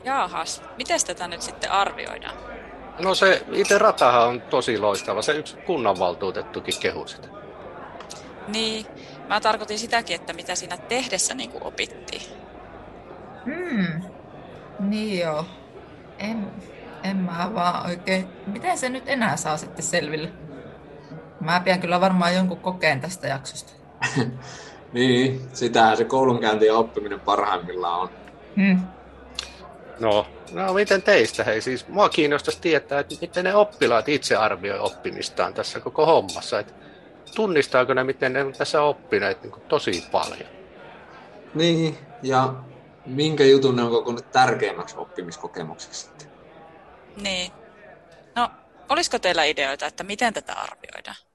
Jaahas, miten tätä nyt sitten arvioidaan? No se itse ratahan on tosi loistava. Se yksi kunnanvaltuutettukin kehui sitä. Niin, mä tarkoitin sitäkin, että mitä siinä tehdessä niin kuin opittiin. Hmm, niin joo. En, en mä vaan oikein. Miten se nyt enää saa sitten selville? Mä pidän kyllä varmaan jonkun kokeen tästä jaksosta. Niin, sitähän se koulunkäynti ja oppiminen parhaimmillaan on. Hmm. No miten teistä? Hei, siis mua kiinnostaisi tietää, että miten ne oppilaat itse arvioi oppimistaan tässä koko hommassa. Että tunnistaako ne, miten ne on tässä oppineet niin kuin tosi paljon? Niin, ja minkä jutun ne on kokonut tärkeimmäksi oppimiskokemukseksi sitten? Niin. No, olisiko teillä ideoita, että miten tätä arvioidaan?